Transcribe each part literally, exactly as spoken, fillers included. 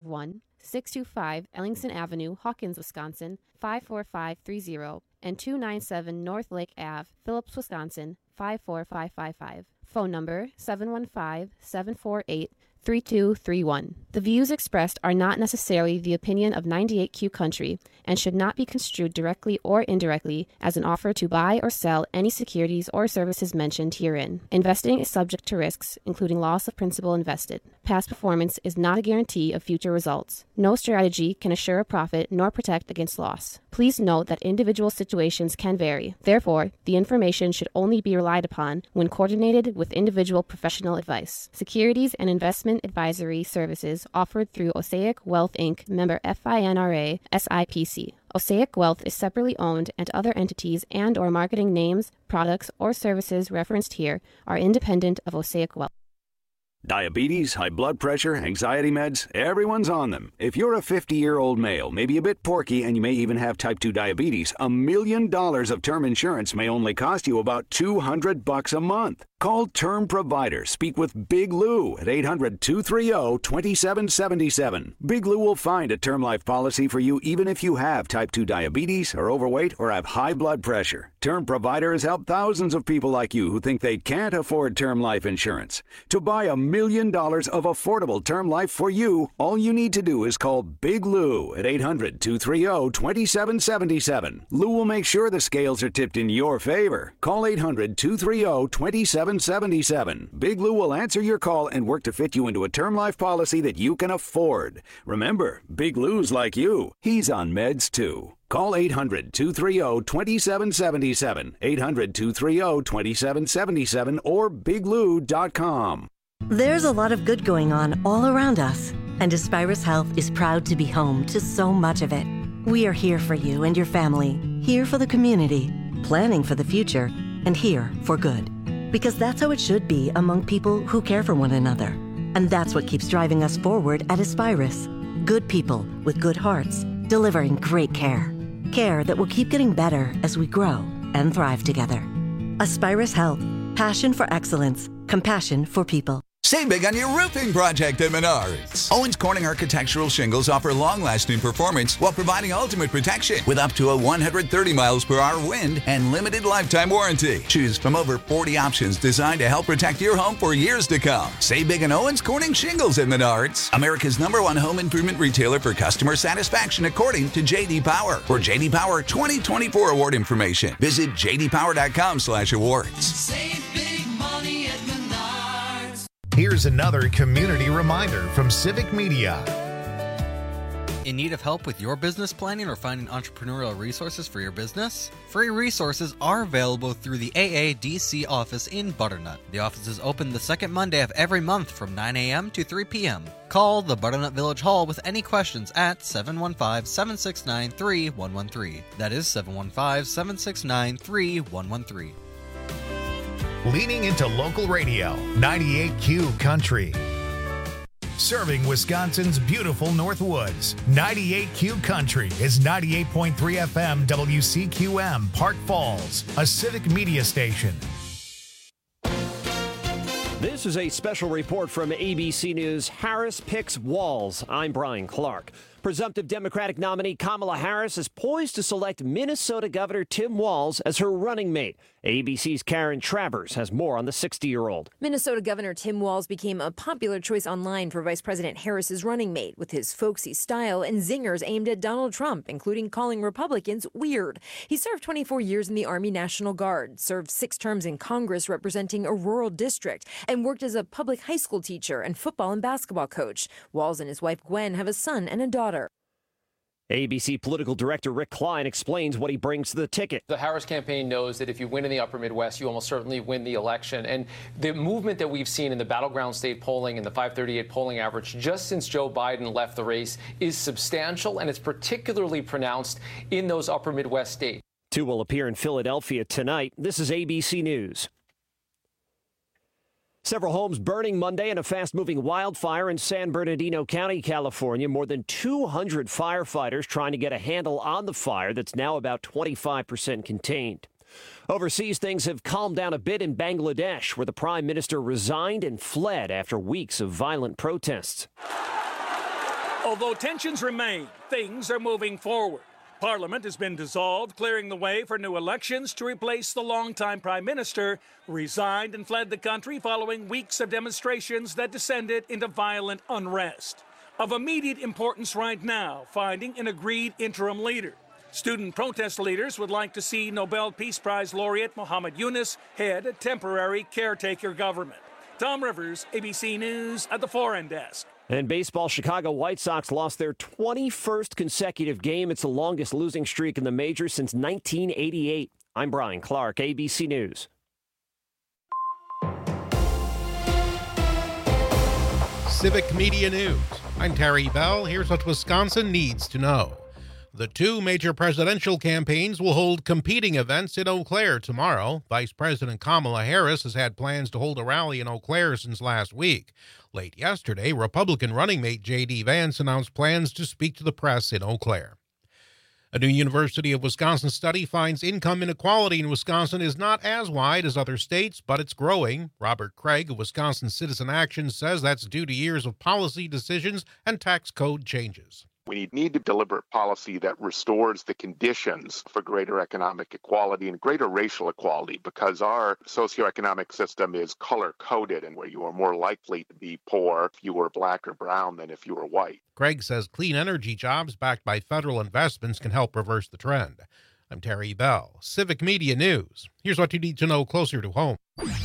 one, six two five Ellingson Avenue, Hawkins, Wisconsin, five four five three zero, and two nine seven North Lake Avenue, Phillips, Wisconsin, five four five five five. Phone number seven one five, seven four eight, three two three one. The views expressed are not necessarily the opinion of ninety-eight Q Country and should not be construed directly or indirectly as an offer to buy or sell any securities or services mentioned herein. Investing is subject to risks, including loss of principal invested. Past performance is not a guarantee of future results. No strategy can assure a profit nor protect against loss. Please note that individual situations can vary. Therefore, the information should only be relied upon when coordinated with individual professional advice. Securities and investment advisory services offered through Osaic Wealth Incorporated, member FINRA, S I P C. Osaic Wealth is separately owned, and other entities and or marketing names, products, or services referenced here are independent of Osaic Wealth. Diabetes, high blood pressure, anxiety meds, everyone's on them. If you're a fifty-year-old male, maybe a bit porky, and you may even have type two diabetes, a million dollars of term insurance may only cost you about two hundred bucks a month. Call Term Provider. Speak with Big Lou at eight hundred, two three zero, two seven seven seven. Big Lou will find a term life policy for you even if you have type two diabetes, are overweight, or have high blood pressure. Term Provider has helped thousands of people like you who think they can't afford term life insurance. To buy a million dollars of affordable term life for you, all you need to do is call Big Lou at eight hundred, two three zero, two seven seven seven. Lou will make sure the scales are tipped in your favor. Call eight hundred, two three zero, two seven seven seven. Big Lou will answer your call and work to fit you into a term life policy that you can afford. Remember, Big Lou's like you. He's on meds too. Call eight hundred, two three zero, two seven seven seven, eight hundred, two three zero, two seven seven seven, or big lou dot com. There's a lot of good going on all around us, and Aspirus Health is proud to be home to so much of it. We are here for you and your family, here for the community, planning for the future, and here for good. Because that's how it should be among people who care for one another. And that's what keeps driving us forward at Aspirus. Good people with good hearts, delivering great care. Care that will keep getting better as we grow and thrive together. Aspirus Health. Passion for excellence. Compassion for people. Save big on your roofing project at Menards. Owens Corning architectural shingles offer long-lasting performance while providing ultimate protection with up to a one hundred thirty miles per hour wind and limited lifetime warranty. Choose from over forty options designed to help protect your home for years to come. Save big on Owens Corning shingles at Menards, America's number one home improvement retailer for customer satisfaction according to J D Power. For J D Power twenty twenty-four award information, visit j d power dot com slash awards. Save big money at Menards. Here's another community reminder from Civic Media. In need of help with your business planning or finding entrepreneurial resources for your business? Free resources are available through the A A D C office in Butternut. The office is open the second Monday of every month from nine a.m. to three p.m. Call the Butternut Village Hall with any questions at seven one five, seven six nine, three one one three. That is seven one five, seven six nine, three one one three. Leaning into local radio, ninety-eight Q Country. Serving Wisconsin's beautiful Northwoods, ninety-eight Q Country is ninety-eight point three F M W C Q M, Park Falls, a Civic Media station. This is a special report from A B C News. Harris picks Walz. I'm Brian Clark. Presumptive Democratic nominee Kamala Harris is poised to select Minnesota Governor Tim Walz as her running mate. A B C's Karen Travers has more on the sixty-year-old. Minnesota Governor Tim Walz became a popular choice online for Vice President Harris's running mate with his folksy style and zingers aimed at Donald Trump, including calling Republicans weird. He served twenty-four years in the Army National Guard, served six terms in Congress representing a rural district, and worked as a public high school teacher and football and basketball coach. Walz and his wife Gwen have a son and a daughter. A B C political director Rick Klein explains what he brings to the ticket. The Harris campaign knows that if you win in the upper Midwest, you almost certainly win the election. And the movement that we've seen in the battleground state polling and the five thirty-eight polling average just since Joe Biden left the race is substantial, and it's particularly pronounced in those upper Midwest states. Two will appear in Philadelphia tonight. This is A B C News. Several homes burning Monday in a fast-moving wildfire in San Bernardino County, California. More than two hundred firefighters trying to get a handle on the fire that's now about twenty-five percent contained. Overseas, things have calmed down a bit in Bangladesh, where the prime minister resigned and fled after weeks of violent protests. Although tensions remain, things are moving forward. Parliament has been dissolved, clearing the way for new elections to replace the longtime Prime Minister, who resigned and fled the country following weeks of demonstrations that descended into violent unrest. Of immediate importance right now, finding an agreed interim leader. Student protest leaders would like to see Nobel Peace Prize laureate Muhammad Yunus head a temporary caretaker government. Tom Rivers, A B C News at the Foreign Desk. And baseball, Chicago White Sox lost their twenty-first consecutive game. It's the longest losing streak in the majors since nineteen eighty-eight. I'm Brian Clark, A B C News. Civic Media News. I'm Terry Bell. Here's what Wisconsin needs to know. The two major presidential campaigns will hold competing events in Eau Claire tomorrow. Vice President Kamala Harris has had plans to hold a rally in Eau Claire since last week. Late yesterday, Republican running mate J D. Vance announced plans to speak to the press in Eau Claire. A new University of Wisconsin study finds income inequality in Wisconsin is not as wide as other states, but it's growing. Robert Craig of Wisconsin Citizen Action says that's due to years of policy decisions and tax code changes. We need a deliberate policy that restores the conditions for greater economic equality and greater racial equality, because our socioeconomic system is color-coded, and where you are more likely to be poor if you were black or brown than if you were white. Craig says clean energy jobs backed by federal investments can help reverse the trend. I'm Terry Bell, Civic Media News. Here's what you need to know closer to home.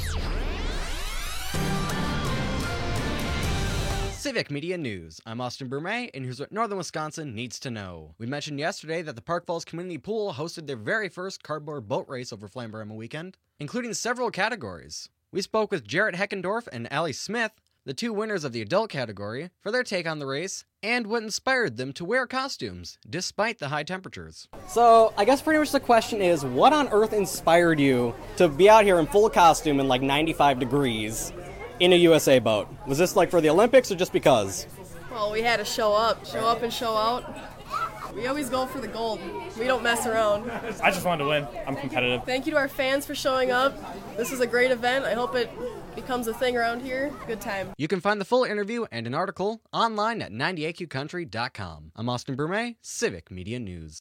Civic Media News. I'm Austin Brumet, and here's what Northern Wisconsin needs to know. We mentioned yesterday that the Park Falls Community Pool hosted their very first cardboard boat race over Flamborough weekend, including several categories. We spoke with Jarrett Heckendorf and Allie Smith, the two winners of the adult category, for their take on the race and what inspired them to wear costumes, despite the high temperatures. So, I guess pretty much the question is, what on earth inspired you to be out here in full costume in like ninety-five degrees? In a U S A boat? Was this like for the Olympics or just because? Well, we had to show up. Show up and show out. We always go for the gold. We don't mess around. I just wanted to win. I'm competitive. Thank you to our fans for showing up. This is a great event. I hope it becomes a thing around here. Good time. You can find the full interview and an article online at ninety-eight Q country dot com. I'm Austin Brumet, Civic Media News.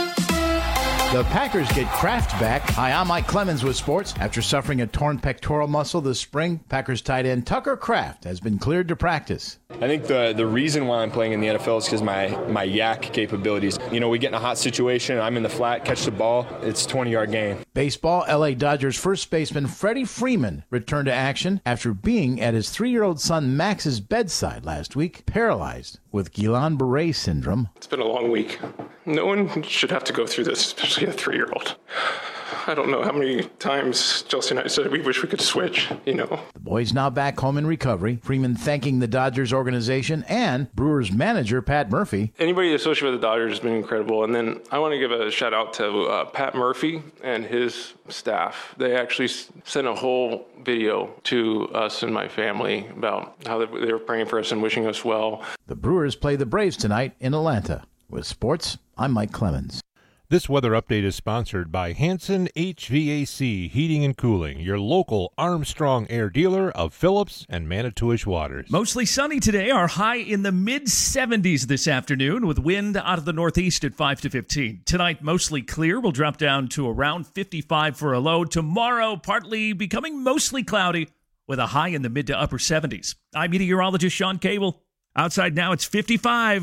The Packers get Kraft back. Hi, I'm Mike Clemens with sports. After suffering a torn pectoral muscle this spring, Packers tight end Tucker Kraft has been cleared to practice. I think the the reason why I'm playing in the N F L is because my, my yak capabilities. You know, we get in a hot situation, I'm in the flat, catch the ball, it's a twenty-yard gain. Baseball, L A Dodgers first baseman Freddie Freeman returned to action after being at his three-year-old son Max's bedside last week, paralyzed with Guillain-Barré syndrome. It's been a long week. No one should have to go through this, especially a three-year-old. I don't know how many times Chelsea and I said we wish we could switch, you know. The boy's now back home in recovery. Freeman thanking the Dodgers organization and Brewers manager Pat Murphy. Anybody associated with the Dodgers has been incredible. And then I want to give a shout out to uh, Pat Murphy and his staff. They actually sent a whole video to us and my family about how they were praying for us and wishing us well. The Brewers play the Braves tonight in Atlanta. With sports, I'm Mike Clemens. This weather update is sponsored by Hanson H V A C Heating and Cooling, your local Armstrong Air dealer of Phillips and Manitowish Waters. Mostly sunny today, our high in the mid seventies this afternoon with wind out of the northeast at five to fifteen. Tonight, mostly clear. We'll drop down to around fifty-five for a low. Tomorrow, partly becoming mostly cloudy with a high in the mid to upper seventies. I'm meteorologist Sean Cable. Outside now, it's fifty-five.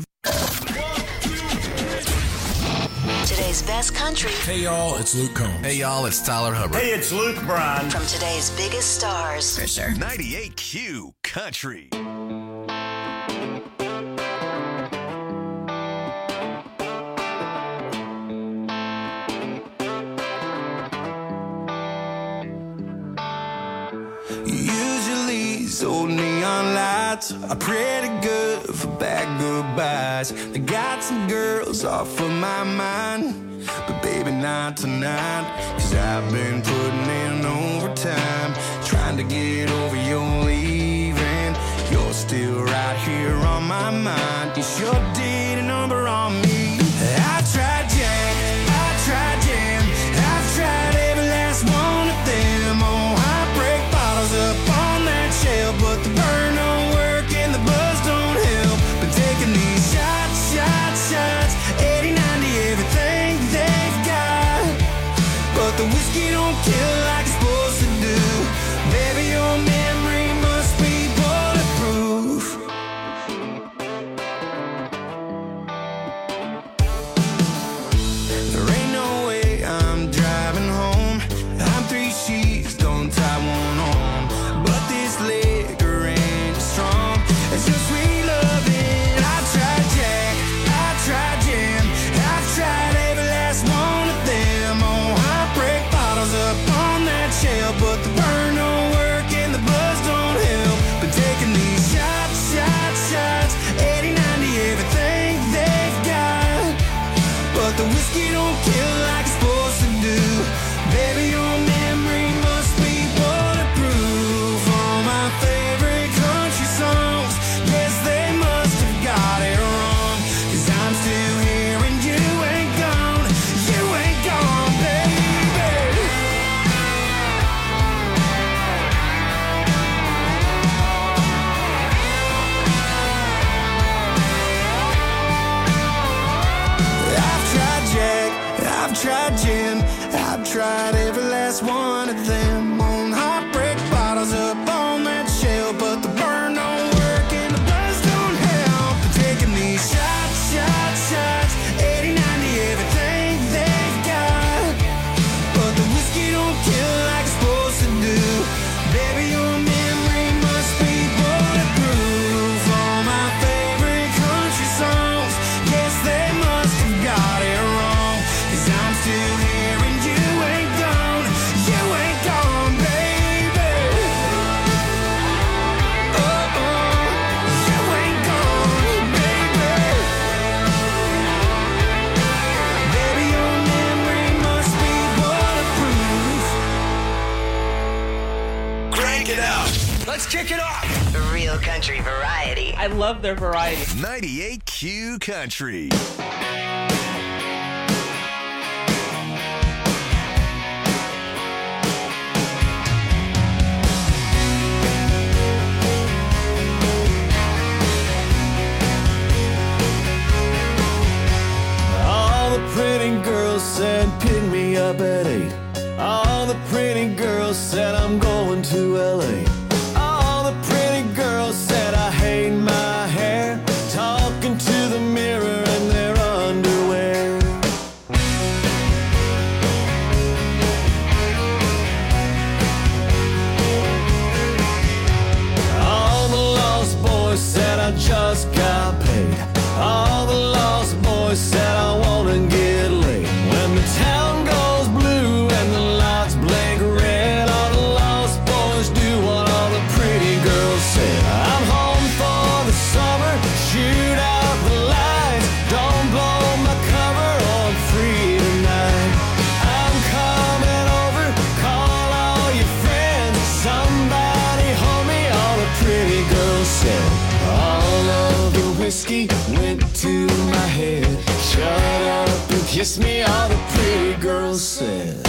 Today's best country. Hey, y'all, it's Luke Combs. Hey, y'all, it's Tyler Hubbard. Hey, it's Luke Bryan. From today's biggest stars. For sure. ninety-eight Q Country. Usually, these old neon lights are pretty good for bad goodbyes. They got some girls off of my mind, but baby, not tonight. Cause I've been putting in overtime, trying to get over your leaving. You're still right here on my mind. You sure did a number on me. I tried Jack, I tried Jam, I've tried every last one of them. Oh, I break bottles up on that shelf, but the burn don't work and the buzz don't help. Been taking these shots tried every last one of them. On heartbreak bottles up on that shelf, but the burn don't work and the buzz don't help. They're taking these shots, shots, shots, eighty, ninety, everything they've got. But the whiskey don't kill like it's supposed to do. Baby, your memory must be bulletproof. All my favorite country songs, yes, they must have got it wrong. 'Cause I'm still here and you ain't gone. You ain't gone, baby. Oh, oh, you ain't gone, baby. Baby, your memory must be bulletproof. Crank it up. Let's kick it off. Real country variety. I love their variety. ninety-eight Q Country. All the pretty girls said pick me up at eight. All the pretty girls said I'm going to L A. All the pretty girls said I hate my hair, talking to the mirror in their underwear. All the lost boys said I just got paid. All the lost boys said I wanna get laid. When the town goes blue and the lights blink red, all the lost boys do what all the pretty girls said. I'm home for the summer, shoot out the lights, don't blow my cover, I'm free tonight. I'm coming over, call all your friends, somebody hold me, all the pretty girls said. All of the whiskey went to my head. Shut up and kiss me, all the pretty girls said.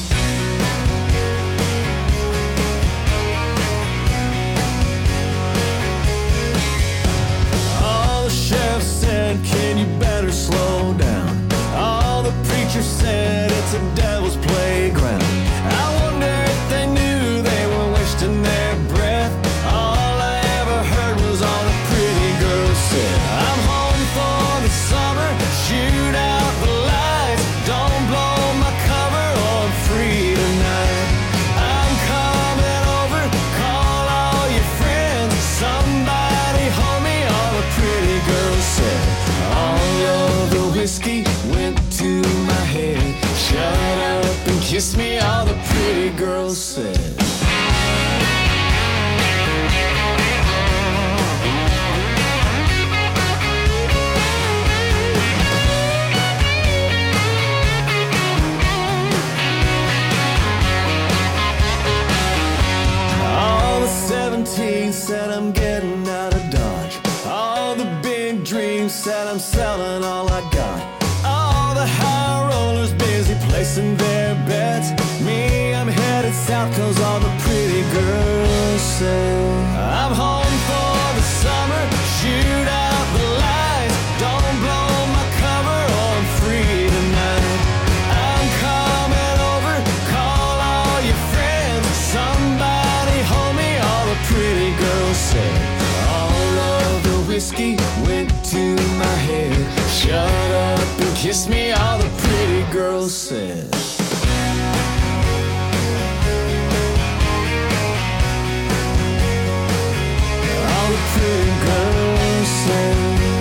All the sheriff said, can you better slow down? All the preachers said, it's a devil's playground. I wonder if they knew they were wasting their breath. All I ever heard was all the pretty girls said. I'm home for the summer, shoot out the lights, don't blow my cover, I'm free tonight. I'm coming over, call all your friends, somebody hold me, all the pretty girls said. All of the whiskey went to my head. Shut up and kiss me, all the pretty girls said. All the seventeen said I'm getting out of Dodge. All the big dreams said I'm selling all I got. All the high rollers busy placing their bets. Me, I'm headed south 'cause all the pretty girls say I'm home for the summer, shoot out the lights, don't blow my cover, I'm free tonight. I'm coming over, call all your friends, somebody hold me, all the pretty girls said. All of the whiskey went to my head. Shut up and kiss me, all the pretty girls said. All the pretty girls said.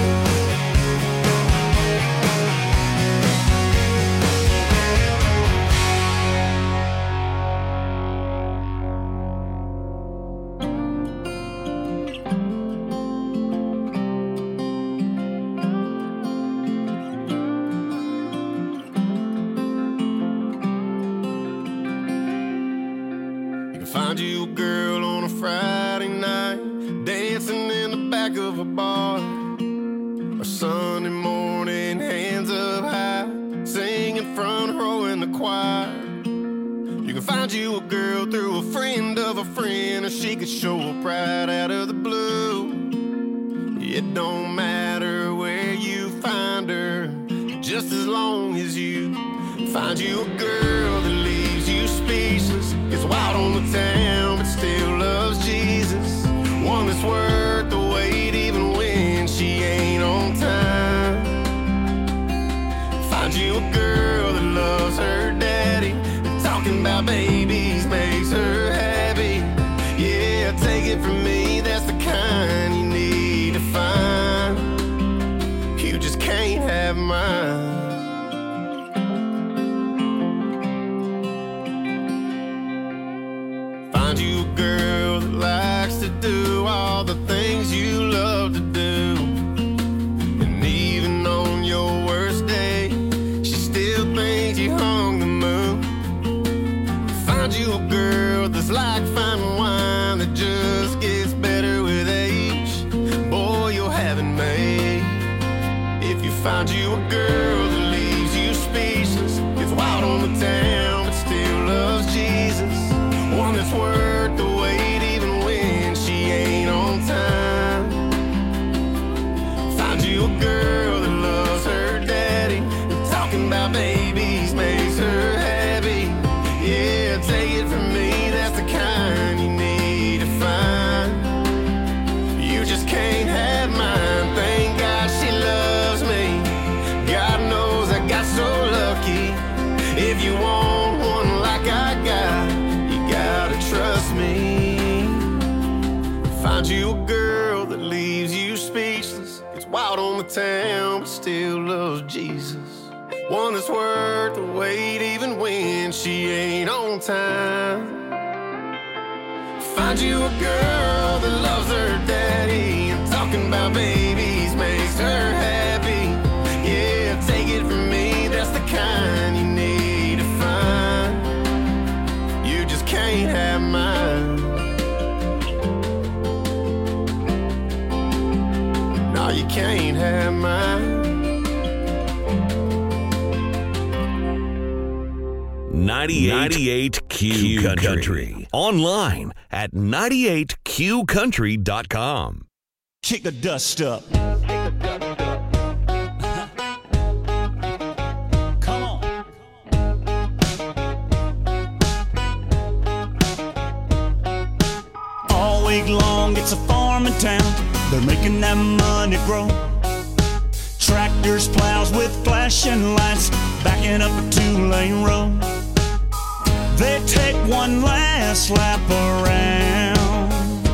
Find you a girl on a Friday night, dancing in the back of a bar. Or Sunday morning, hands up high, singing front row in the choir. You can find you a girl through a friend of a friend, or she could show up right out of the blue. It don't matter where you find her, just as long as you find you a girl that leaves you speechless. Gets wild on the town, but still loves Jesus. One that's worth the wait even when she ain't on time. Find you a girl that loves her daddy. Talking about babies makes her happy. Yeah, take it from me, that's the kind you need to find. You just can't have mine. Find you a girl that likes to do all the things you love to do. And even on your worst day, she still thinks you hung the moon. Find you a girl that's like fine wine that just gets better with age. Boy, you'll have it made. If you find you a girl that leaves you speechless, gets wild on the town but still loves Jesus. One that's worth the wait even when she ain't on time. Find you a girl that loves her daddy. And talking about babies makes her happy. Yeah, take it from me, that's the kind you need to find. You just can't have mine. Thank God she loves me. God knows I got so lucky. If you want one like I got, gotta trust me. Find you a girl that leaves you speechless. Gets wild on the town but still loves Jesus. One that's worth the wait even when she ain't on time. Find you a girl that loves her daddy. And talking about babies makes her happy. Yeah, take it from me, that's the kind you need to find. You just can't have mine. No, you can't have mine. ninety-eight Q Country. Country. Online at ninety-eight Q country dot com. Kick the dust up. Come on. All week long, it's a farming town. They're making that money grow. Tractors, plows with flashing lights, backing up a two-lane road. They take one last lap around.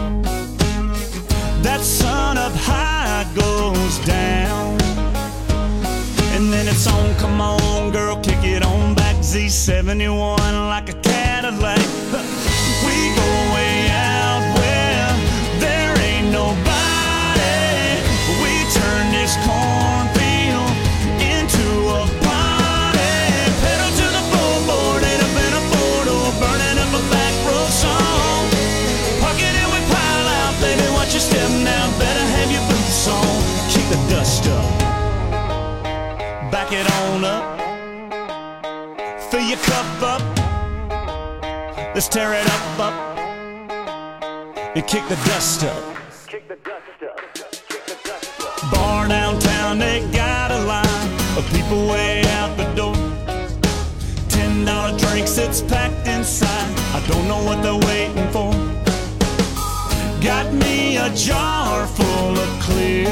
That sun up high goes down. And then it's on, come on girl, kick it on back. Z seventy-one like a Cadillac. We go way out where there ain't nobody. We turn this cornfield into a party. Pedal to the floorboard, ain't up in a four-door, burning up a back road song. Pocket it with pile out, baby, watch your step now. Better have your boots on. Kick the dust up, back it on up, fill your cup up. Let's tear it up, up, and kick the dust up. Bar downtown, they got a line of people way out the door. Ten dollar drinks, it's packed inside. I don't know what they're waiting for. Got me a jar full of clear,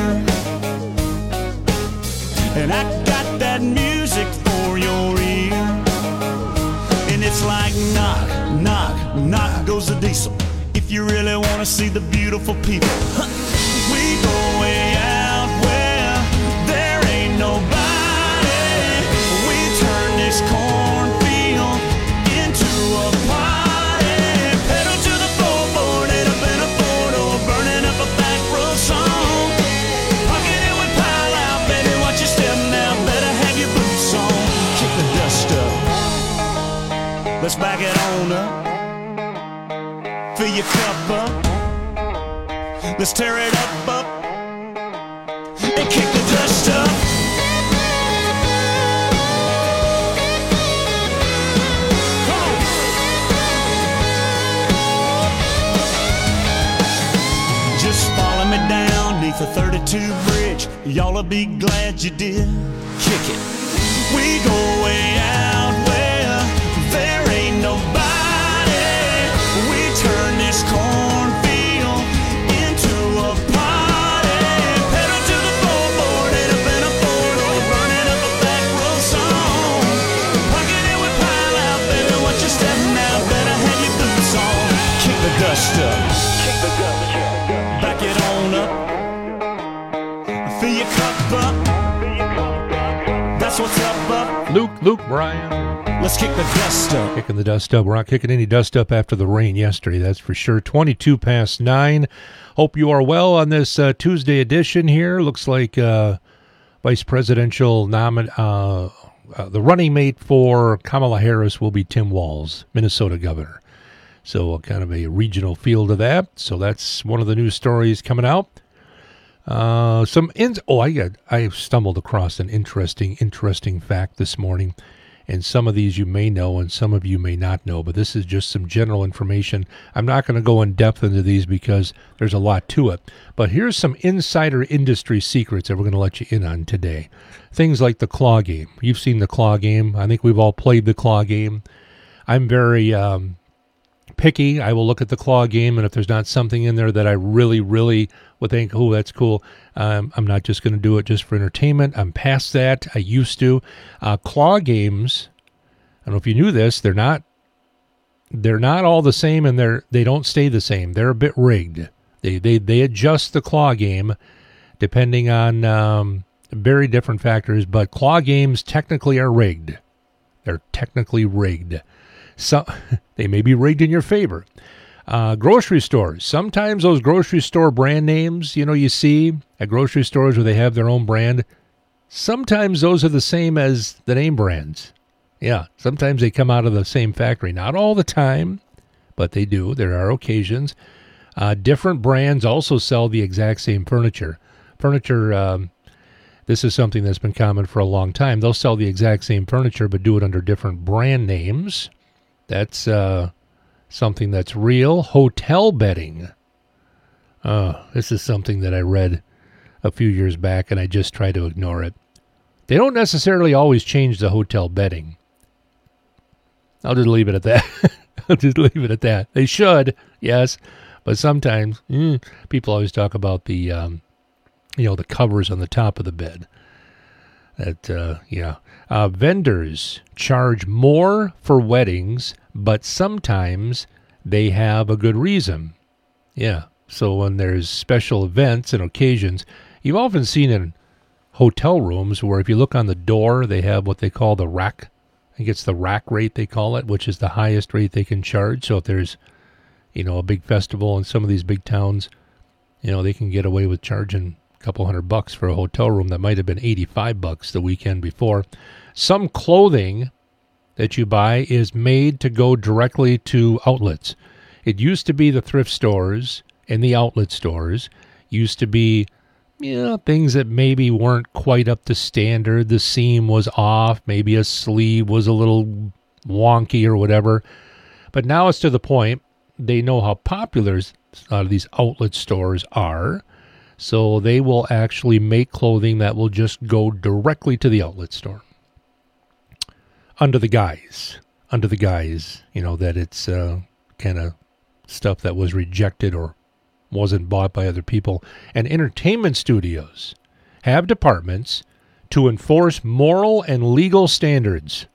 and I got that music for your ear. And it's like knock, knock, knock goes the diesel. If you really want to see the beautiful people, we go way out where there ain't nobody. We turn this cornfield into a party. Pedal to the floorboard, ain't up in a four-door, burning up a back road song. Pocket it with pile out, baby, watch your step now. Better have your boots on. Kick the dust up. Let's back it on up. Fill your cup up. Let's tear it up, up, and kick the dust up. Come on. Just follow me down neath the thirty-two bridge. Y'all'll be glad you did. Kick it. We go way out where there ain't nobody. Chris, what's up, bub? Luke, Luke, Brian. Let's kick the dust up. Kicking the dust up. We're not kicking any dust up after the rain yesterday, that's for sure. twenty-two past nine. Hope you are well on this uh, Tuesday edition here. Looks like uh, Vice Presidential nomin- uh, uh, the running mate for Kamala Harris will be Tim Walz, Minnesota governor. So uh, kind of a regional feel to that. So that's one of the news stories coming out. Uh, some ins- oh, I got I stumbled across an interesting, interesting fact this morning. And some of these you may know and some of you may not know, but this is just some general information. I'm not going to go in depth into these because there's a lot to it. But here's some insider industry secrets that we're going to let you in on today. Things like the claw game. You've seen the claw game. I think we've all played the claw game. I'm very um, picky. I will look at the claw game, and if there's not something in there that I really, really would think, oh, that's cool, um, I'm not just going to do it just for entertainment. I'm past that. I used to. Uh, claw games, I don't know if you knew this, they're not they're not all the same, and they're they don't stay the same. They're a bit rigged. They they they adjust the claw game depending on um, very different factors, but claw games technically are rigged. They're technically rigged. So they may be rigged in your favor. Uh, grocery stores. Sometimes those grocery store brand names, you know, you see at grocery stores where they have their own brand, sometimes those are the same as the name brands. Yeah, sometimes they come out of the same factory. Not all the time, but they do. There are occasions. Uh, different brands also sell the exact same furniture. Furniture, um, this is something that's been common for a long time. They'll sell the exact same furniture, but do it under different brand names. That's uh, something that's real. Hotel bedding. Uh, this is something that I read a few years back, and I just try to ignore it. They don't necessarily always change the hotel bedding. I'll just leave it at that. I'll just leave it at that. They should, yes, but sometimes mm, people always talk about the, um, you know, the covers on the top of the bed. That, uh, yeah. Uh, vendors charge more for weddings, but sometimes they have a good reason. Yeah. So when there's special events and occasions, you've often seen in hotel rooms where if you look on the door, they have what they call the rack. I think it's the rack rate they call it, which is the highest rate they can charge. So if there's, you know, a big festival in some of these big towns, you know, they can get away with charging a couple hundred bucks for a hotel room that might have been eighty-five bucks the weekend before. Some clothing that you buy is made to go directly to outlets. It used to be the thrift stores and the outlet stores. Used to be, you know, things that maybe weren't quite up to standard. The seam was off. Maybe a sleeve was a little wonky or whatever. But now it's to the point they know how popular a lot of these outlet stores are. So they will actually make clothing that will just go directly to the outlet store. Under the guise. Under the guise, you know, that it's uh, kind of stuff that was rejected or wasn't bought by other people. And entertainment studios have departments to enforce moral and legal standards.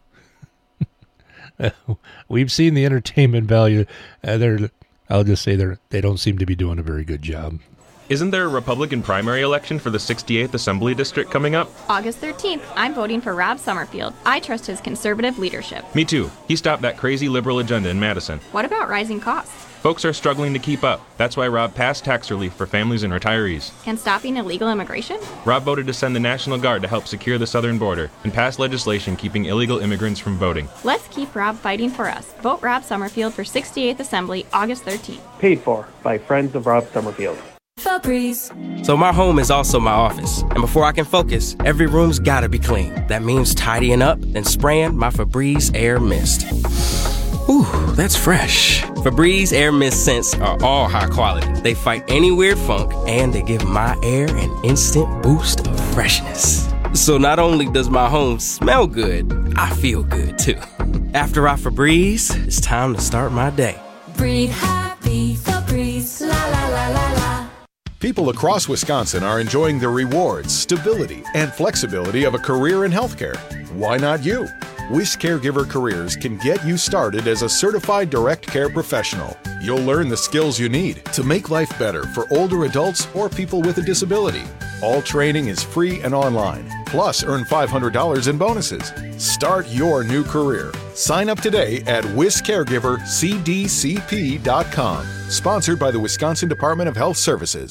We've seen the entertainment value. Uh, they're, I'll just say they're, they don't seem to be doing a very good job. Isn't there a Republican primary election for the sixty-eighth Assembly District coming up? August thirteenth. I'm voting for Rob Summerfield. I trust his conservative leadership. Me too. He stopped that crazy liberal agenda in Madison. What about rising costs? Folks are struggling to keep up. That's why Rob passed tax relief for families and retirees. And stopping illegal immigration? Rob voted to send the National Guard to help secure the southern border and pass legislation keeping illegal immigrants from voting. Let's keep Rob fighting for us. Vote Rob Summerfield for sixty-eighth Assembly, August thirteenth. Paid for by Friends of Rob Summerfield. Febreze. So my home is also my office, and before I can focus, every room's gotta be clean. That means tidying up, then spraying my Febreze Air Mist. Ooh, that's fresh. Febreze Air Mist scents are all high quality. They fight any weird funk, and they give my air an instant boost of freshness. So not only does my home smell good, I feel good too. After I Febreze, it's time to start my day. Breathe happy, Febreze, la la la la la. People across Wisconsin are enjoying the rewards, stability, and flexibility of a career in healthcare. Why not you? Wish Caregiver Careers can get you started as a certified direct care professional. You'll learn the skills you need to make life better for older adults or people with a disability. All training is free and online. Plus, earn five hundred dollars in bonuses. Start your new career. Sign up today at wis caregiver c d c p dot com. Sponsored by the Wisconsin Department of Health Services.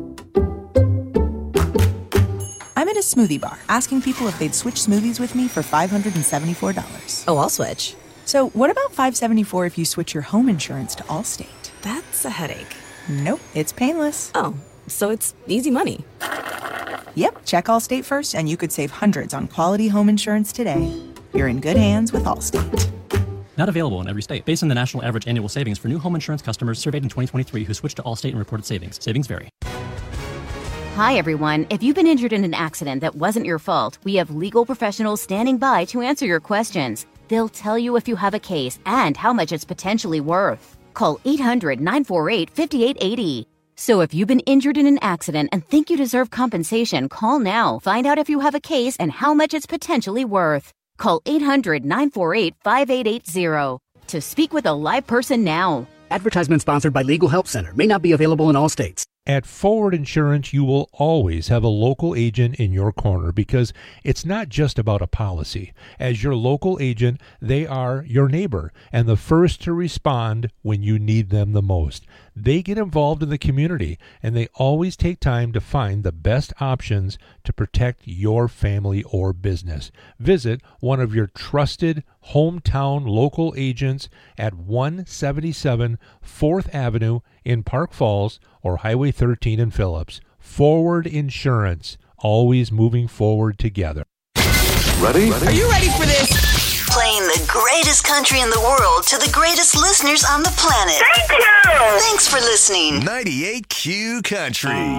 I'm at a smoothie bar asking people if they'd switch smoothies with me for five hundred seventy-four dollars. Oh, I'll switch. So what about five hundred seventy-four dollars if you switch your home insurance to Allstate? That's a headache. Nope, it's painless. Oh, so it's easy money. Yep, check Allstate first and you could save hundreds on quality home insurance today. You're in good hands with Allstate. Not available in every state. Based on the national average annual savings for new home insurance customers surveyed in twenty twenty-three who switched to Allstate and reported savings. Savings vary. Hi, everyone. If you've been injured in an accident that wasn't your fault, we have legal professionals standing by to answer your questions. They'll tell you if you have a case and how much it's potentially worth. Call eight hundred, nine four eight, five eight eight zero. So if you've been injured in an accident and think you deserve compensation, call now. Find out if you have a case and how much it's potentially worth. Call eight hundred, nine four eight, five eight eight zero to speak with a live person now. Advertisement sponsored by Legal Help Center. May not be available in all states. At Forward Insurance, you will always have a local agent in your corner because it's not just about a policy. As your local agent, they are your neighbor and the first to respond when you need them the most. They get involved in the community and they always take time to find the best options to protect your family or business. Visit one of your trusted hometown local agents at one seventy-seven fourth Avenue in Park Falls or Highway thirteen in Phillips. Forward Insurance, always moving forward together. Ready? Are you ready for this? Playing the greatest country in the world to the greatest listeners on the planet. Thank you! Thanks for listening. ninety-eight Q Country.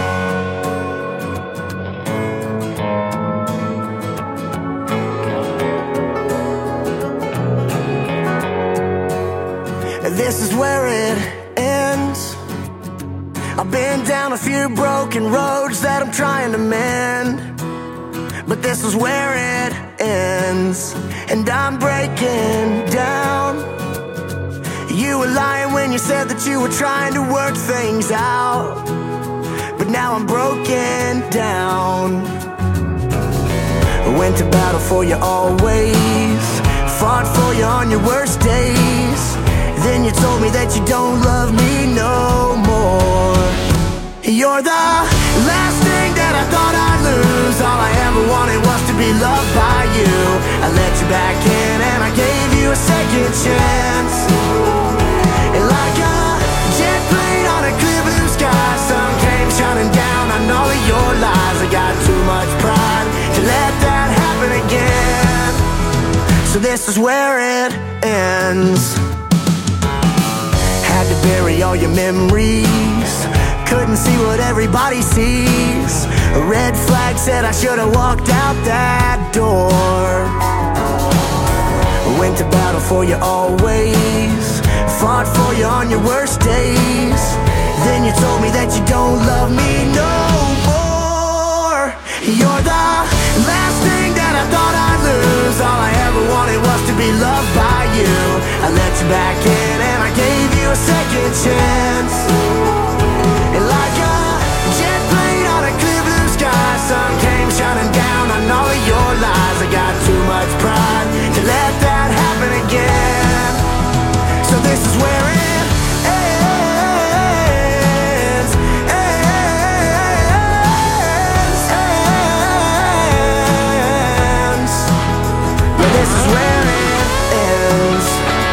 This is where it ends. I've been down a few broken roads that I'm trying to mend, but this is where it ends, and I'm breaking down. You were lying when you said that you were trying to work things out, but now I'm broken down. I went to battle for you always, fought for you on your worst days. Then you told me that you don't love me no more. You're the last thing that I thought I'd lose. All I ever wanted was to be loved by you. I let you back in and I gave you a second chance. And like a jet plane on a clear blue sky, sun came shining down on all of your lies. I got too much pride to let that happen again. So this is where it ends. Had to bury all your memories, couldn't see what everybody sees. A red flag said I should have walked out that door. Went to battle for you always, fought for you on your worst days. Then you told me that you don't love me no more. You're the last thing that I thought I'd lose. All I ever wanted was to be loved by you. I let you back in and I gave you a second chance. And like a jet plane on a clear blue sky, sun came shining down on all of your lies. I got too much pride to let that happen again. So this is where it ends, ends, ends. Yeah, this is where it ends.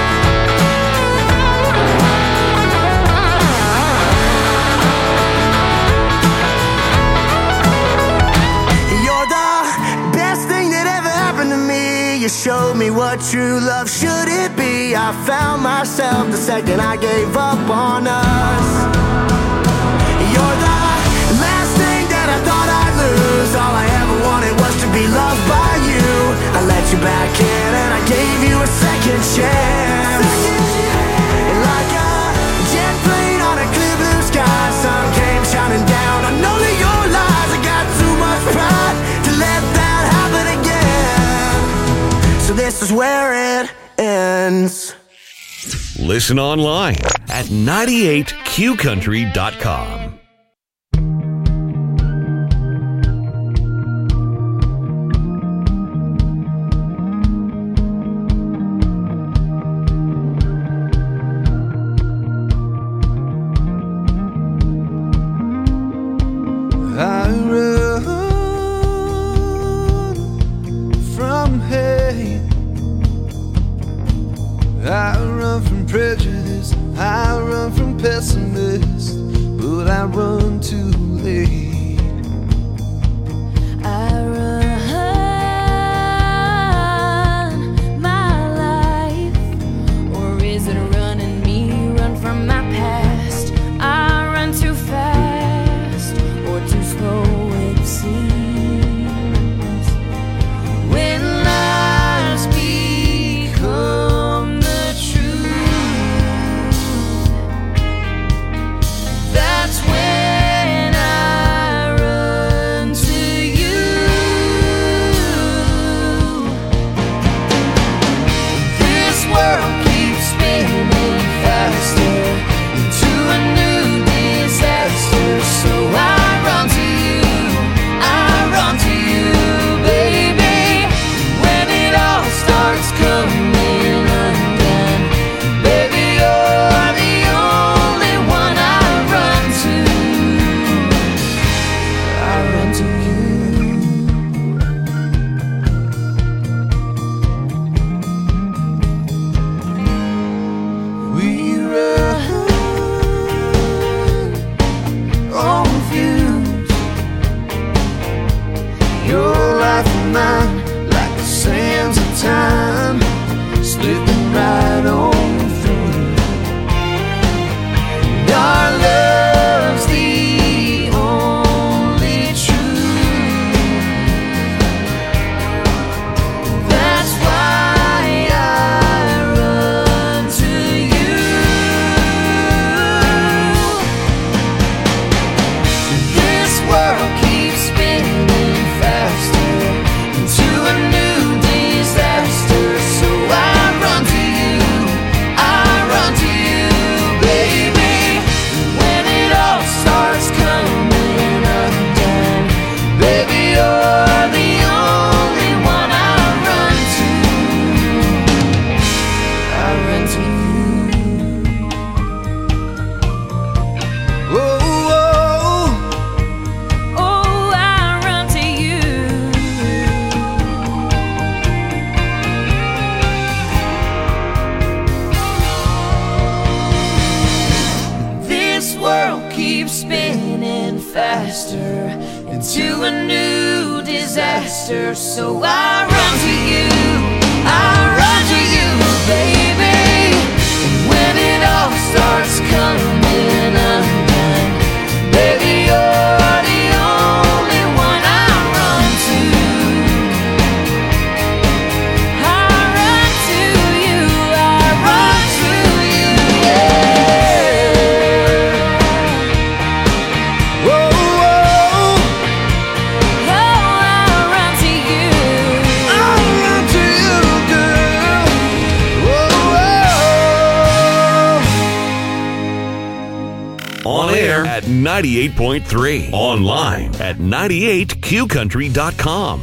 You showed me what true love should it be. I found myself the second I gave up on us. You're the last thing that I thought I'd lose. All I ever wanted was to be loved by you. I let you back in and I gave you a second chance. And like a jet plane on a clear blue sky, sun came shining down on all of your lies. I got too much pride to let that happen again. So this is where it ends. Listen online at ninety-eight q country dot com. run from prejudice, I run from pessimists, but I run too late. I run my life, or is it running me? Run from my past. I run too fast, or too slow it seems. When lies become the truth, that's when I run to you. This world keeps spinning faster into a new disaster, so I run to you, I run to you, baby. When it all starts coming undone, baby, you're the only one I run to. I run to you. We run on views, your life and mine, like the sands of time, slipping right on through. And our love's the only truth. That's why I run to you. This world keeps spinning faster into a new disaster, so I run to you, I run to you, baby. When it all starts coming undone, baby, you're the only one I run to. I run to you. Oh, oh, oh, I run to you. This world keeps spinning faster into a new disaster, so I run to you, I run to you, baby. When it all starts coming undone, baby, you're the only one I run to. I run to you, I run to you, yeah. Whoa, whoa. Oh, I run to you. I run to you, girl. Whoa, whoa. On air at ninety-eight point three. Online at ninety-eight q country dot com.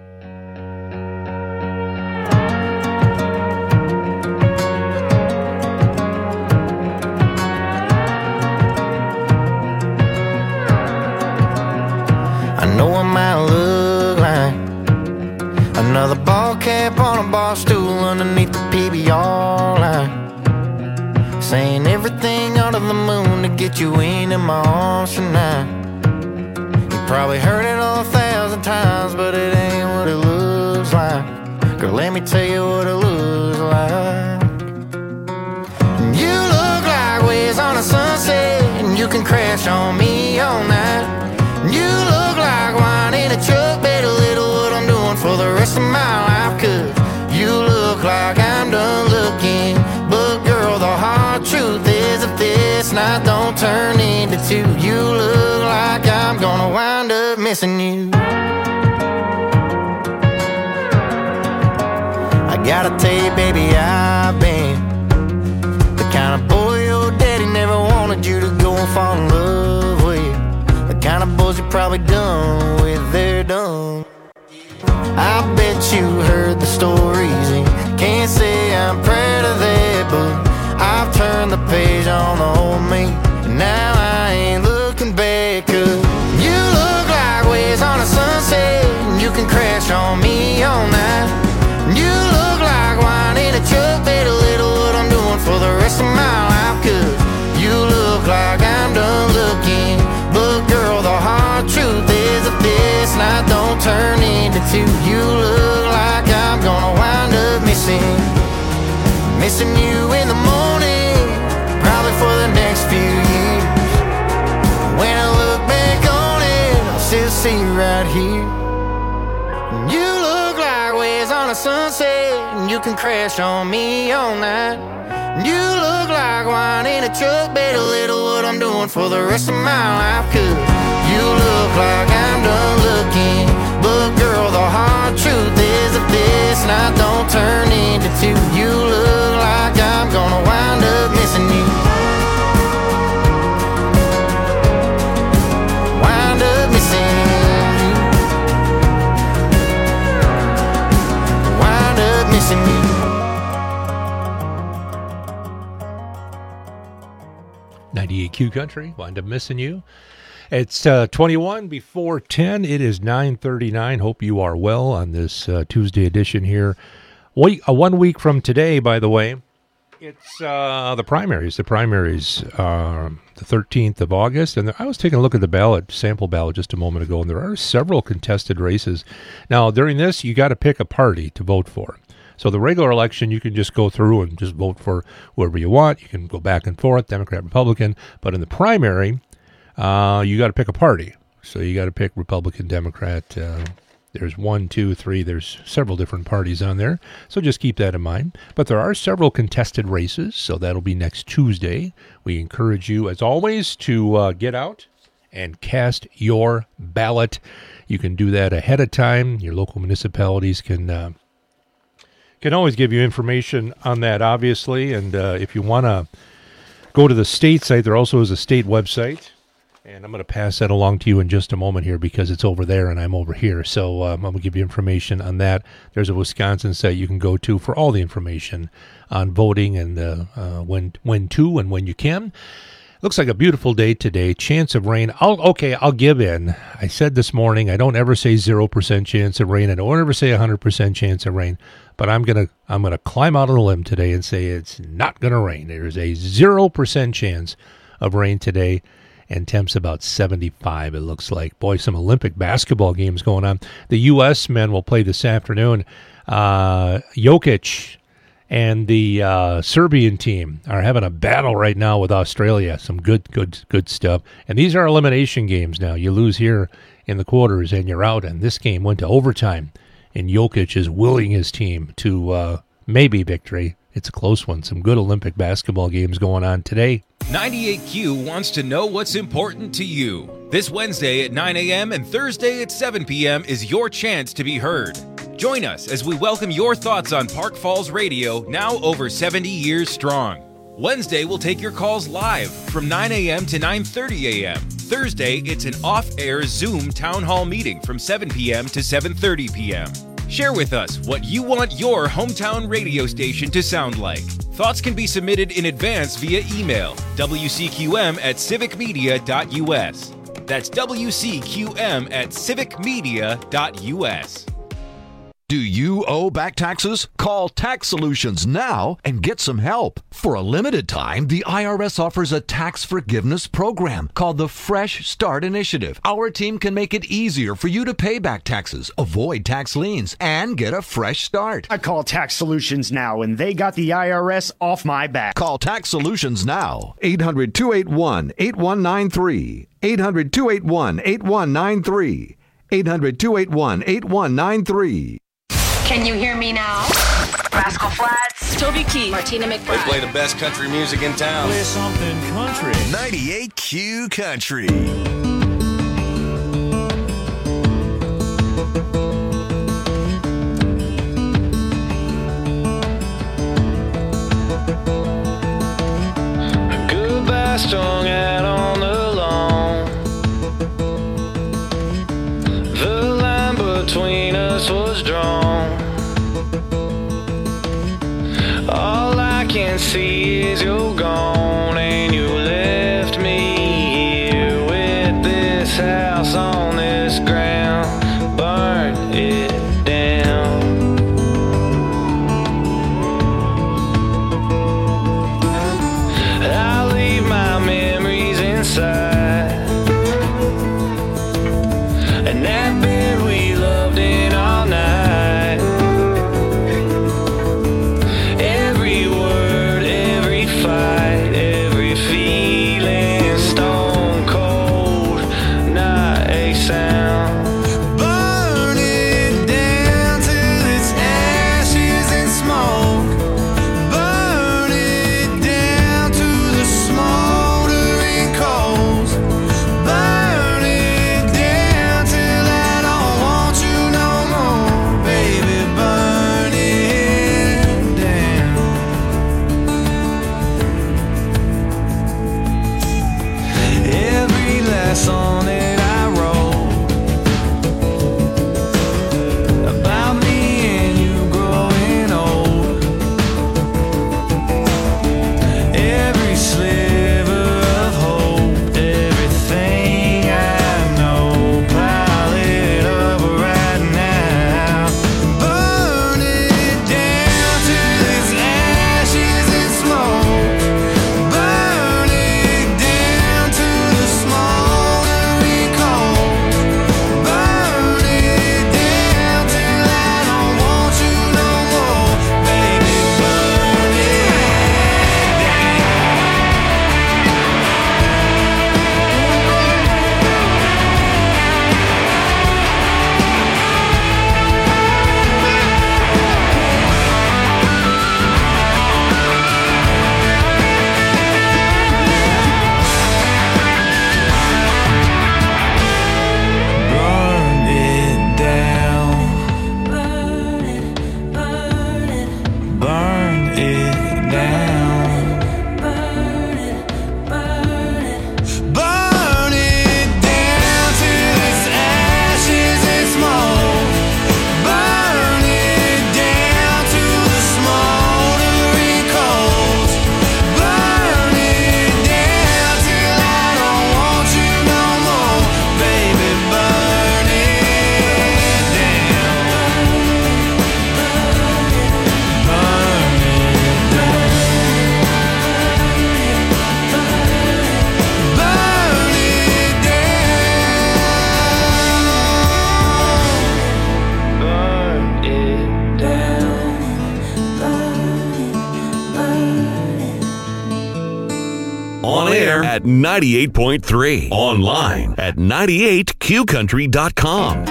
I know I might look like another ball cap on a bar stool underneath the P B R line, saying everything under the moon to get you into my arms tonight. You probably heard it a thousand times, but it ain't what it looks like. Girl, let me tell you what it looks like. You look like waves on a sunset, and you can crash on me all night. You look like wine in a truck, better little what I'm doing for the rest of my life. Cause you look like I'm done looking, but girl, the hard truth is if this night don't turn into two, you look like I'm gonna wind up missing you. I gotta tell you, baby, I've been the kind of boy your daddy never wanted you to go and fall in love with. The kind of boys you probably done with, they're done. I bet you heard the stories and can't say I'm proud of that, but I've turned the page on the old me, and now I ain't looking back. Cause you look like waves on a sunset, and you can crash on me all night. You look like wine in a truck, better little what I'm doing for the rest of my life, 'cause you look like I'm done looking. But girl, the hard truth is if this night don't turn into two, you look like I'm gonna wind up missing, missing you in the morning, probably for the next few years. When I look back on it, I'll still see you right here. You look like waves on a sunset, and you can crash on me all night. You look like wine in a truck, bet a little what I'm doing for the rest of my life, 'cause you look like I'm done looking. But girl, the hard truth is if this night don't turn into two, you look like I'm gonna wind up missing you. Wind up missing you. Wind up missing you. ninety-eight Q Country, wind up missing you. It's uh, twenty-one before ten. It is nine thirty-nine. Hope you are well on this uh, Tuesday edition here. Wait, uh, one week from today, by the way, it's uh, the primaries. The primaries are the thirteenth of August. And I was taking a look at the ballot, sample ballot, just a moment ago, and there are several contested races. Now, during this, you got to pick a party to vote for. So the regular election, you can just go through and just vote for whoever you want. You can go back and forth, Democrat, Republican. But in the primary, uh, you got to pick a party. So you got to pick Republican, Democrat. Uh, there's one, two, three. There's several different parties on there. So just keep that in mind. But there are several contested races, so that'll be next Tuesday. We encourage you, as always, to uh, get out and cast your ballot. You can do that ahead of time. Your local municipalities can... Uh, Can always give you information on that, obviously, and uh, if you want to go to the state site, there also is a state website, and I'm going to pass that along to you in just a moment here because it's over there and I'm over here, so um, I'm going to give you information on that. There's a Wisconsin site you can go to for all the information on voting and uh, uh, when when to and when you can. Looks like a beautiful day today. Chance of rain. I'll, okay, I'll give in. I said this morning, I don't ever say zero percent chance of rain. I don't ever say one hundred percent chance of rain. But I'm going to I'm gonna climb out on a limb today and say it's not going to rain. There's a zero percent chance of rain today, and temps about seventy-five, it looks like. Boy, some Olympic basketball games going on. The U S men will play this afternoon. Uh, Jokic and the uh, Serbian team are having a battle right now with Australia. Some good, good, good stuff. And these are elimination games now. You lose here in the quarters and you're out. And this game went to overtime. And Jokic is willing his team to uh, maybe victory. It's a close one. Some good Olympic basketball games going on today. ninety-eight Q wants to know what's important to you. This Wednesday at nine a.m. and Thursday at seven p.m. is your chance to be heard. Join us as we welcome your thoughts on Park Falls Radio, now over seventy years strong. Wednesday, we'll take your calls live from nine a.m. to nine thirty a.m. Thursday, it's an off-air Zoom town hall meeting from seven p.m. to seven thirty p.m. Share with us what you want your hometown radio station to sound like. Thoughts can be submitted in advance via email, w c q m at civic media dot u s. That's w c q m at civic media dot u s. Do you owe back taxes? Call Tax Solutions now and get some help. For a limited time, the I R S offers a tax forgiveness program called the Fresh Start Initiative. Our team can make it easier for you to pay back taxes, avoid tax liens, and get a fresh start. I call Tax Solutions now, and they got the I R S off my back. Call Tax Solutions now. eight hundred, two eight one, eight one nine three. eight hundred, two eight one, eight one nine three. eight hundred, two eight one, eight one nine three. Can you hear me now? Rascal Flatts, Toby Keith, Martina McBride. They play the best country music in town. Play something country. ninety-eight Q Country. Goodbye, strung out on the lawn. The line between us was drawn. All I can see is you're gone, and you left me here with this house on this ground. Burn it down. air at ninety-eight point three. Online at ninety-eight q country dot com.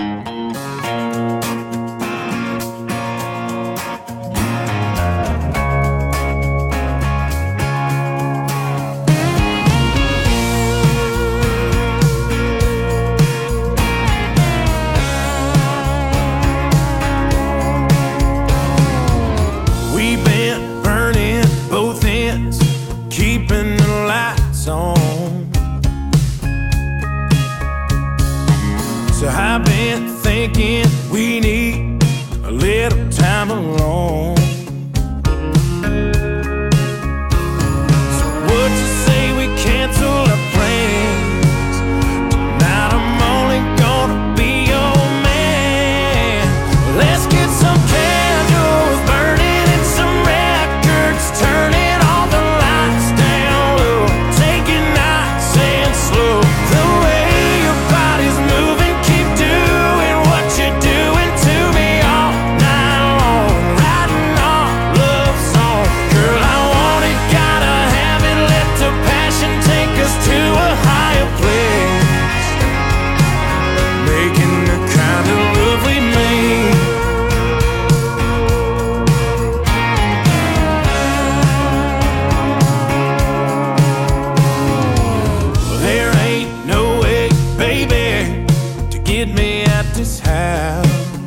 We've been burning both ends, keeping the lights on. So I've been thinking we need a little time alone. So would you say we cancel our plans? Tonight I'm only gonna be your man. Let's get some candles burning and some records turning, all the lights down low. Take it nice and slow. The way your body's moving, keep doing what you're doing to me all night long. Writing our love song. Girl, I want it, gotta have it. Let the passion take us to a higher place. Making the kind of love we made. Well, there ain't no way, baby, to get me at this house.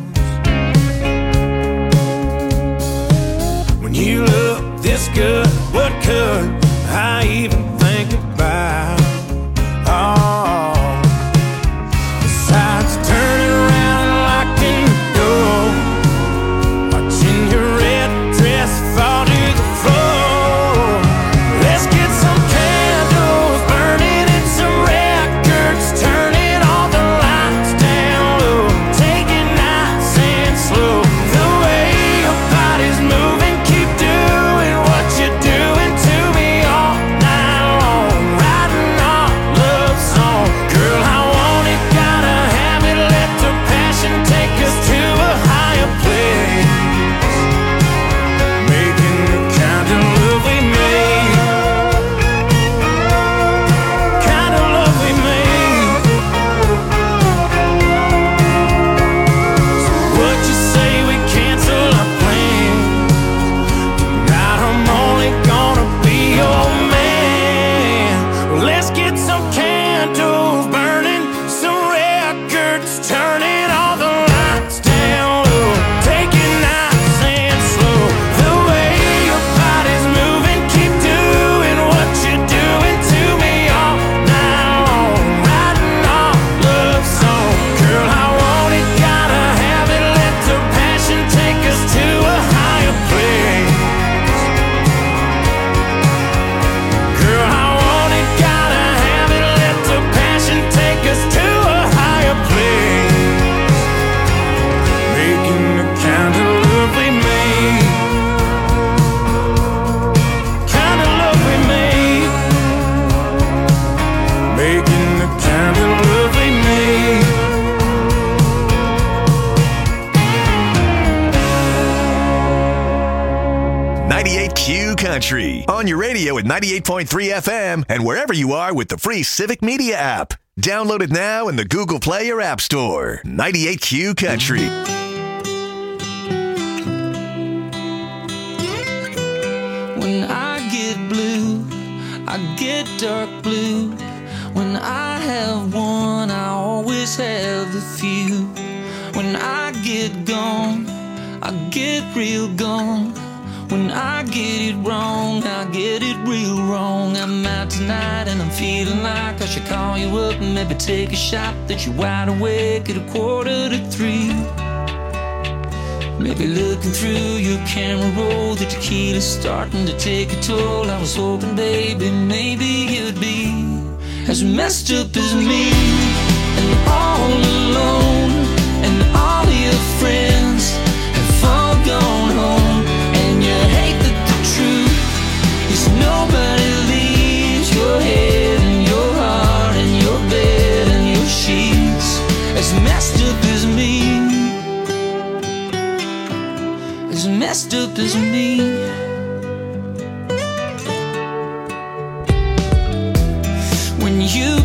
When you look this good, what could I even think about? Oh, besides turning around and locking the door, watching your red dress fall to the floor. Let's get some candles burning and some records turning, all the lights down low. Take it nice and slow. The way your body's moving, keep doing what you're doing to me all night long. Writing our love song. Girl, I want it, gotta have it. Let the passion take us to a higher place. Making the kind of love we made. Kind of love we made. So what you say we cancel our plans? Tonight I'm only gonna be your man. Well, let's get some candles burning, some records turning, all the lights down low. Take it nice and slow. The way your body's moving, keep doing what you're doing to me all night long. Writing our love song. Girl, I want it, gotta have it. Let the passion take us to a higher place. Girl, I want it, gotta have it. Let the passion take us to a higher place. Making the kind of love we made. Kind of love we made. Making the kind of love we made. ninety-eight Q Country. On your radio at ninety-eight point three F M and wherever you are with the free Civic Media app. Download it now in the Google Play or App Store. ninety-eight Q Country. When I get blue, I get dark blue. When I have one, I always have a few. When I get gone, I get real gone. When I get it wrong, I get it real wrong. I'm out tonight and I'm feeling like I should call you up and maybe take a shot that you're wide awake at a quarter to three. Maybe looking through your camera roll, the tequila's starting to take a toll. I was hoping, baby, maybe you'd be as messed up as me, and all alone, and all your friends have all gone home. And you hate that the truth is nobody leaves your head and your heart and your bed and your sheets as messed up as me, as messed up as me.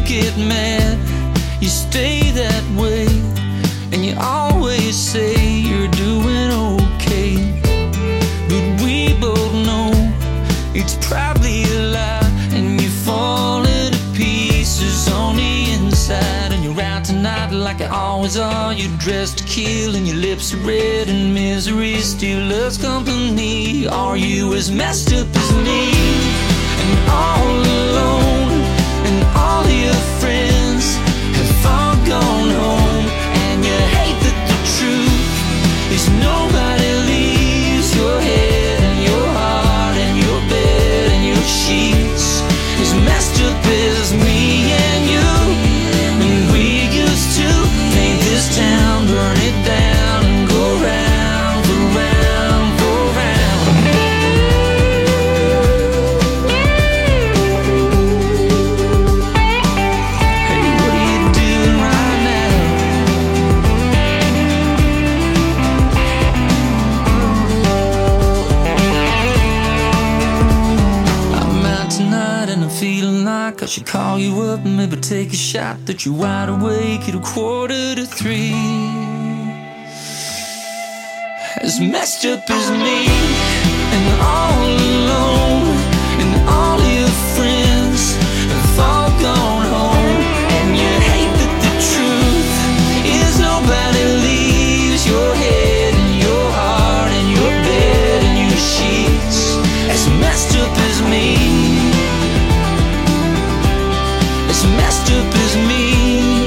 get mad, you stay that way, and you always say you're doing okay. But we both know it's probably a lie, and you fall into pieces on the inside. And you're out tonight like you always are. You're dressed to kill, and your lips are red, and misery still loves company. Are you as messed up as me, and all alone, and all your friends have all gone home, and you hate that the truth is nobody leaves your head and your heart and your bed and your sheets as messed up as me and you. And we used to paint this town, burn it down, and go round for round for round. Hey, what are you doing right now? I'm out tonight and I'm feeling like I should call you up and maybe take a shot that you're wide awake at a quarter to three. As messed up as me, and all alone, and all your friends have all gone home, and you hate that the truth is nobody leaves your head and your heart and your bed and your sheets. As messed up as me, as messed up as me.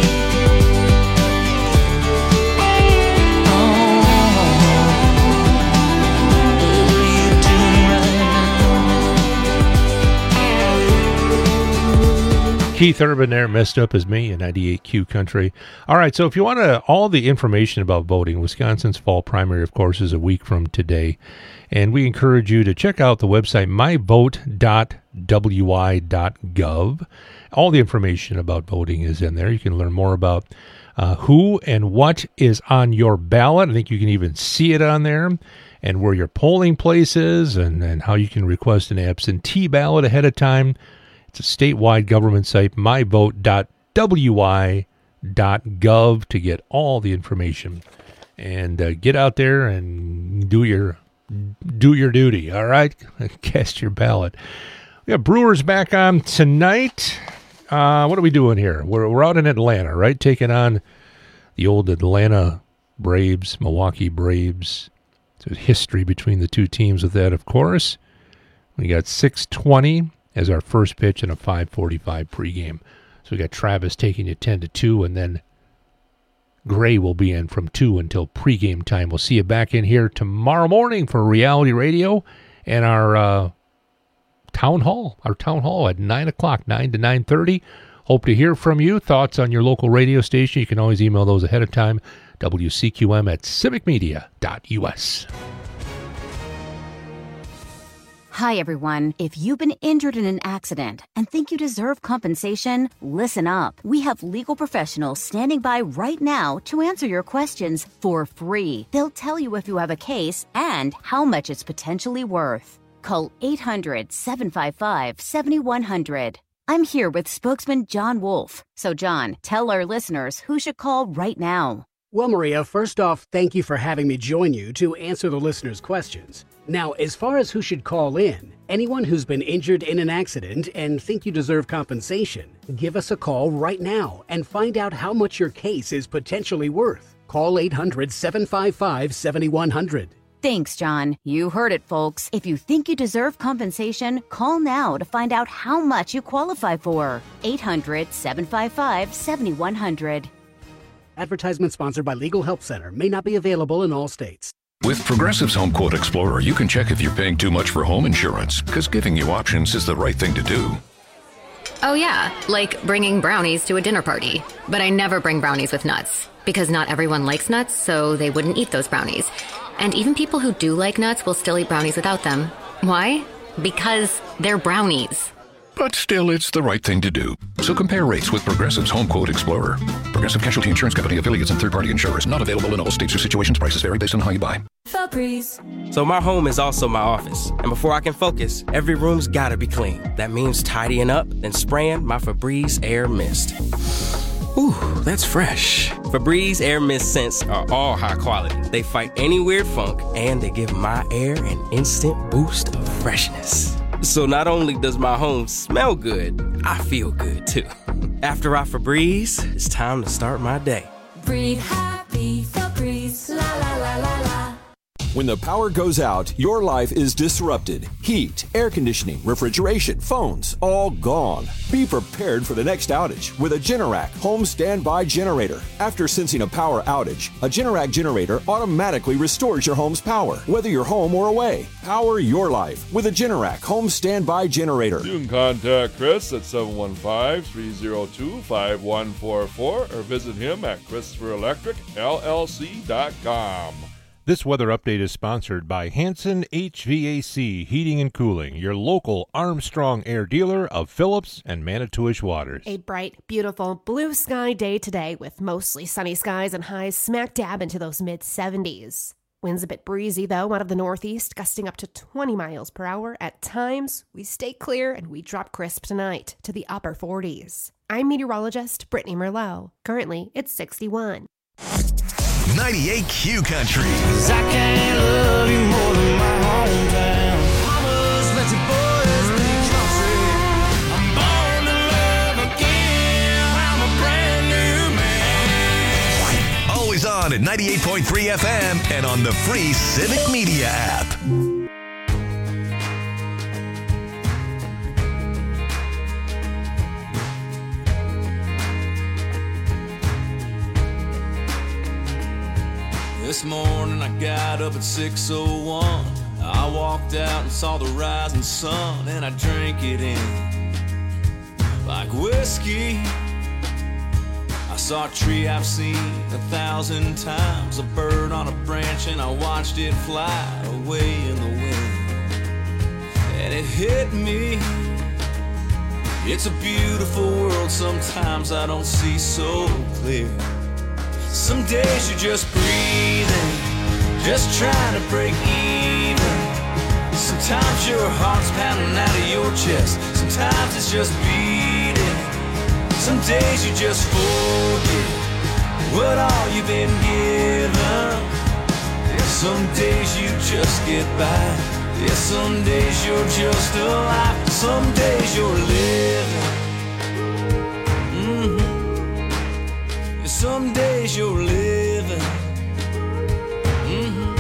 Keith Urban there, messed up as me, in ninety-eight Q Country. All right, so if you want to, all the information about voting, Wisconsin's fall primary, of course, is a week from today. And we encourage you to check out the website, my vote dot w i dot gov. All the information about voting is in there. You can learn more about uh, who and what is on your ballot. I think you can even see it on there, and where your polling place is, and, and how you can request an absentee ballot ahead of time. It's a statewide government site, my vote dot w i dot gov, to get all the information. And uh, get out there and do your do your duty, all right? Cast your ballot. We have Brewers back on tonight. Uh, what are we doing here? We're, we're out in Atlanta, right? Taking on the old Atlanta Braves, Milwaukee Braves. There's history between the two teams with that, of course. We got six twenty as our first pitch and a five forty-five pregame. So we got Travis taking you ten to two, and then Gray will be in from two until pregame time. We'll see you back in here tomorrow morning for Reality Radio and our uh, town hall, our town hall at nine o'clock, nine to nine thirty. Hope to hear from you. Thoughts on your local radio station. You can always email those ahead of time. W C Q M at civic media dot u s. Hi, everyone. If you've been injured in an accident and think you deserve compensation, listen up. We have legal professionals standing by right now to answer your questions for free. They'll tell you if you have a case and how much it's potentially worth. Call eight hundred, seven five five, seven one zero zero. I'm here with spokesman John Wolf. So, John, tell our listeners who should call right now. Well, Maria, first off, thank you for having me join you to answer the listeners' questions. Now, as far as who should call in, anyone who's been injured in an accident and think you deserve compensation, give us a call right now and find out how much your case is potentially worth. Call eight hundred, seven five five, seven one zero zero. Thanks, John. You heard it, folks. If you think you deserve compensation, call now to find out how much you qualify for. eight hundred, seven five five, seven one zero zero. Advertisement sponsored by Legal Help Center. May not be available in all states. With Progressive's Home Quote Explorer, you can check if you're paying too much for home insurance, because giving you options is the right thing to do. Oh yeah, like bringing brownies to a dinner party. But I never bring brownies with nuts, because not everyone likes nuts, so they wouldn't eat those brownies. And even people who do like nuts will still eat brownies without them. Why? Because they're brownies. But still, it's the right thing to do. So compare rates with Progressive's Home Quote Explorer. Progressive Casualty Insurance Company, affiliates, and third-party insurers. Not available in all states or situations. Prices vary based on how you buy. The Febreze. So my home is also my office. And before I can focus, every room's gotta be clean. That means tidying up, then spraying my Febreze Air Mist. Ooh, that's fresh. Febreze Air Mist scents are all high quality. They fight any weird funk, and they give my air an instant boost of freshness. So not only does my home smell good, I feel good too. After I Febreze, it's time to start my day. Breathe happy, Febreze, la la la la la. When the power goes out, your life is disrupted. Heat, air conditioning, refrigeration, phones, all gone. Be prepared for the next outage with a Generac home standby generator. After sensing a power outage, a Generac generator automatically restores your home's power, whether you're home or away. Power your life with a Generac home standby generator. You can contact Chris at seven one five, three oh two, five one four four or visit him at Christopher Electric L L C dot com. This weather update is sponsored by Hanson H V A C Heating and Cooling, your local Armstrong Air dealer of Phillips and Manitowish waters. A bright, beautiful blue sky day today with mostly sunny skies and highs smack dab into those mid seventies. Winds a bit breezy, though, out of the northeast, gusting up to twenty miles per hour. At times, we stay clear and we drop crisp tonight to the upper forties. I'm meteorologist Brittany Merlot. Currently, it's sixty-one. ninety-eight Q Country. Cause I can't love you more than my hometown. Mamas, let your boys be country. I'm born to love again. I'm a brand new man. Always on at ninety-eight point three F M and on the free Civic Media app. This morning I got up at six oh one. I walked out and saw the rising sun, and I drank it in like whiskey. I saw a tree I've seen a thousand times, a bird on a branch, and I watched it fly away in the wind. And it hit me, it's a beautiful world, sometimes I don't see so clear. Some days you're just breathing, just trying to break even. Sometimes your heart's pounding out of your chest, sometimes it's just beating. Some days you just forget what all you've been given. Some days you just get by. Yeah, some days you're just alive, some days you're living. Some days you're living. Mm-hmm.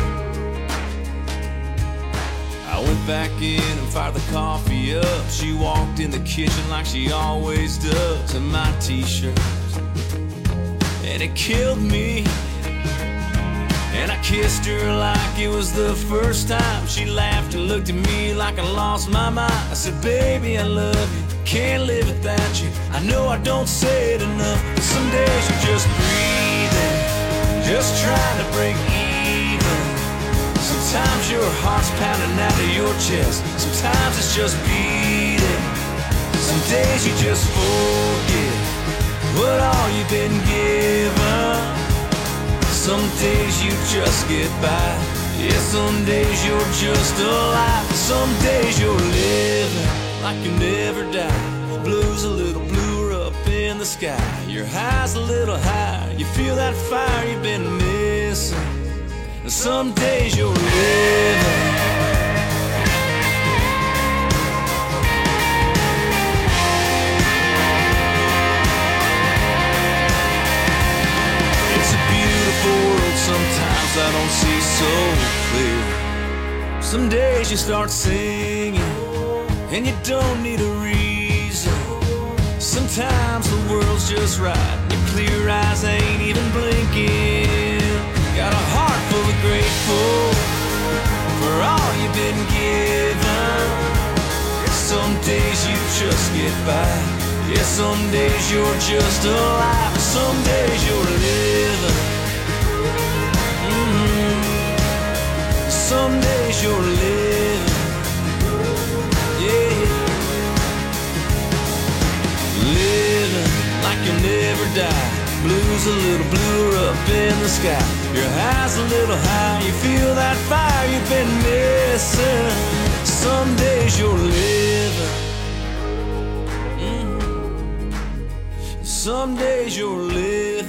I went back in and fired the coffee up. She walked in the kitchen like she always does, in my t-shirt, and it killed me. And I kissed her like it was the first time. She laughed and looked at me like I lost my mind. I said, baby, I love you, can't live without you. I know I don't say it enough, but some days you're just breathing, just trying to break even. Sometimes your heart's pounding out of your chest, sometimes it's just beating. Some days you just forget what all you've been given. Some days you just get by. Yeah, some days you're just alive. Some days you're living like you never die. Blue's a little bluer up in the sky. Your high's a little higher. You feel that fire you've been missing. And some days you're living. World, sometimes I don't see so clear. Some days you start singing and you don't need a reason. Sometimes the world's just right, your clear eyes ain't even blinking. Got a heart full of grateful for all you've been given. Some days you just get by. Yeah, some days you're just alive. Some days you're living. Some days you're living, yeah. Living like you'll never die. Blue's a little bluer up in the sky. Your high's a little high. You feel that fire been missing. Some days you're living, mm-hmm. Some days you're living.